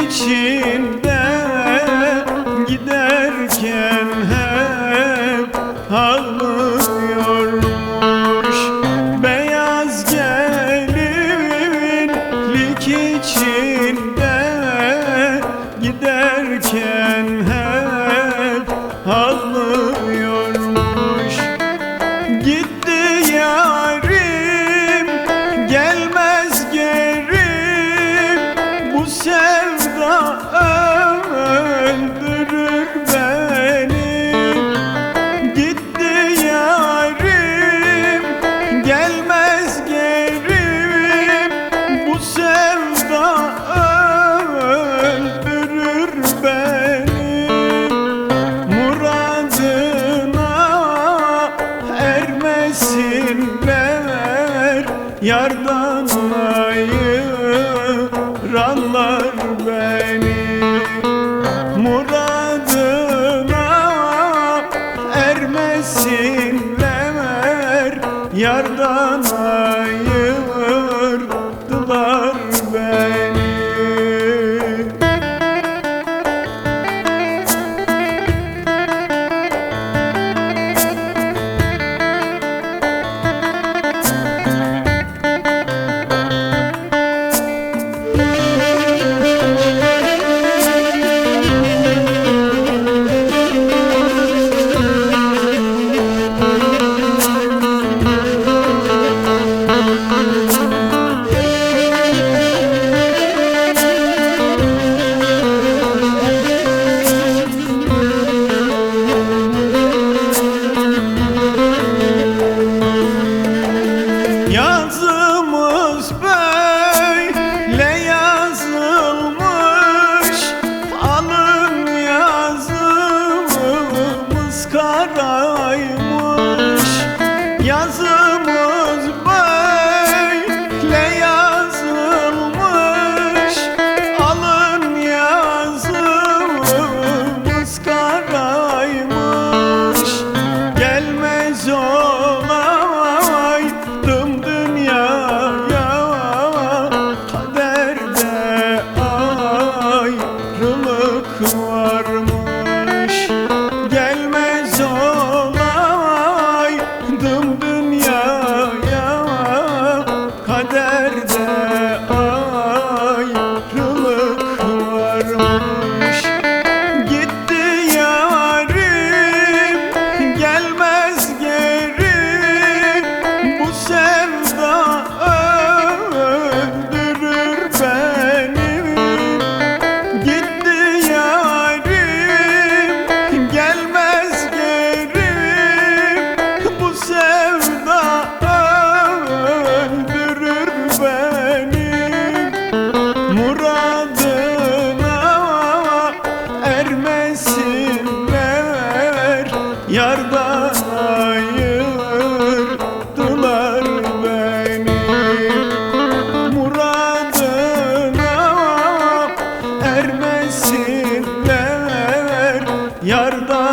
içinde giderken hep ağlıyormuş. Beyaz gelinlik içinde giderken hep ağlıyormuş. Gitti yarim, gelmez geri, bu sevda öldürür beni. Gitti yarim, gelmez geri, bu sevda öldürür beni. Muradına ermesinler, yardan ayıranlar beni. Muradına ermesinler, yardan ayırdılar beni. Yazımız böyle yazılmış, alın yazımız karaymış. Yazımız böyle yazılmış, alın yazımız karaymış. Gelmez olaydım dünyaya, kaderde ayrılık varmış. Gelmez olaydım dünyaya, kaderde ayrılık varmış. Gitti yarim, gelmez geri, bu sevda öldürür beni. Gitti yarim, gelmez geri, bu sevda öldürür beni. Muradına ermesinler, yardan ayırdılar beni. Muradına ermesinler, yardan